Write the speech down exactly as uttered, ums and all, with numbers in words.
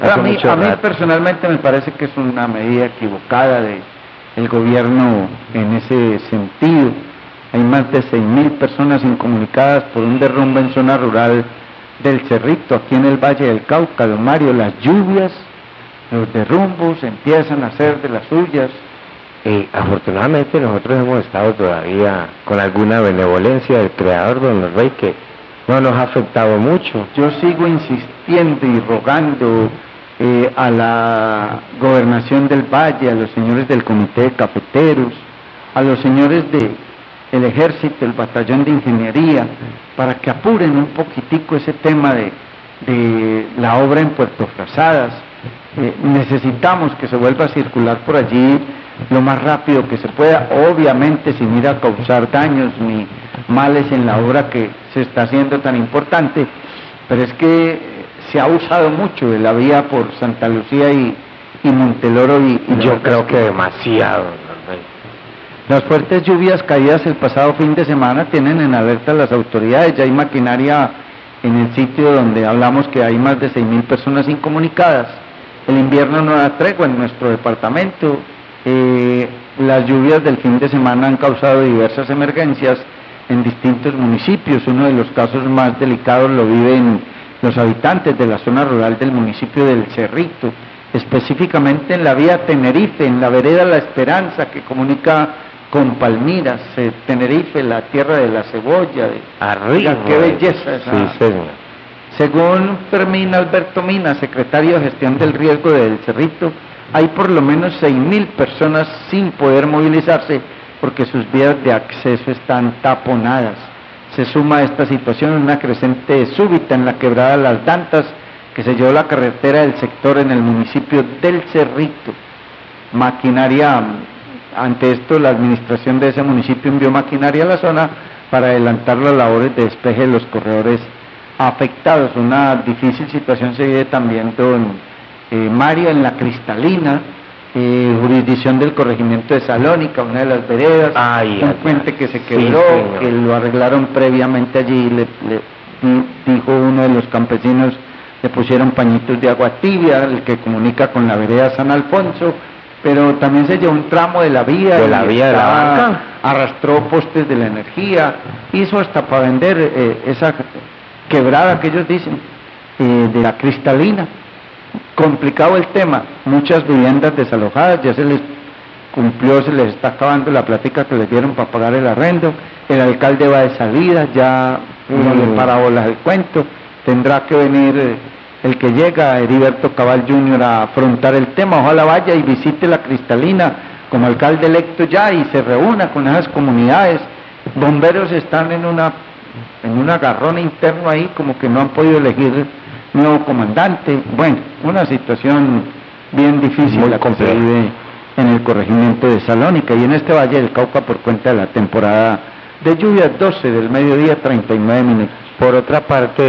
A mí, a mí personalmente me parece que es una medida equivocada de el gobierno en ese sentido. Hay más de seis mil personas incomunicadas por un derrumbe en zona rural del Cerrito, aquí en el Valle del Cauca. Don Mario, las lluvias, los derrumbos empiezan a hacer de las suyas. Eh, afortunadamente nosotros hemos estado todavía con alguna benevolencia del Creador, don Rey, que no nos ha afectado mucho. Yo sigo insistiendo y rogando eh, a la gobernación del Valle, a los señores del Comité de Cafeteros, a los señores del Ejército, el Batallón de Ingeniería, para que apuren un poquitico ese tema de, de la obra en Puerto Frazadas. Eh, necesitamos que se vuelva a circular por allí lo más rápido que se pueda, obviamente sin ir a causar daños ni males en la obra que se está haciendo tan importante, pero es que se ha usado mucho de la vía por Santa Lucía y, y Monteloro y, y yo creo que demasiado. Las fuertes lluvias caídas el pasado fin de semana tienen en alerta a las autoridades. Ya hay maquinaria en el sitio donde hablamos que hay más de seis mil personas incomunicadas. El invierno no da tregua en nuestro departamento. Eh, las lluvias del fin de semana han causado diversas emergencias en distintos municipios. Uno de los casos más delicados lo viven los habitantes de la zona rural del municipio del Cerrito, específicamente en la vía Tenerife, en la vereda La Esperanza, que comunica con Palmiras, eh, Tenerife, la tierra de la cebolla, de arriba. Qué belleza esa. Sí, señor. Según Fermín Alberto Mina, secretario de Gestión del Riesgo del Cerrito, hay por lo menos seis mil personas sin poder movilizarse porque sus vías de acceso están taponadas. Se suma a esta situación una creciente súbita en la quebrada Las Dantas, que se llevó la carretera del sector en el municipio del Cerrito. Maquinaria, ante esto la administración de ese municipio envió maquinaria a la zona para adelantar las labores de despeje de los corredores afectados. Una difícil situación se vive también, don eh, Mario, en la Cristalina, eh, jurisdicción del corregimiento de Salónica, una de las veredas, ay, un ay, puente que se quebró, sí, que lo arreglaron previamente allí, le, le dijo uno de los campesinos, le pusieron pañitos de agua tibia, el que comunica con la vereda San Alfonso, pero también se llevó un tramo de la vía, de la vía de la banca, arrastró postes de la energía, hizo hasta para vender eh, esa quebrada que ellos dicen, eh, de la Cristalina. Complicado el tema, muchas viviendas desalojadas, ya se les cumplió, se les está acabando la plática que les dieron para pagar el arrendo, el alcalde va de salida, ya no mm. le para bolas el cuento, tendrá que venir eh, el que llega, Heriberto Cabal junior, a afrontar el tema. Ojalá vaya y visite la Cristalina como alcalde electo ya y se reúna con esas comunidades. Bomberos están en una en un agarrón interno ahí, como que no han podido elegir nuevo comandante. Bueno, una situación bien difícil muy la que se vive en el corregimiento de Salónica y en este Valle del Cauca por cuenta de la temporada de lluvias. Doce del mediodía, treinta y nueve minutos. Por otra parte,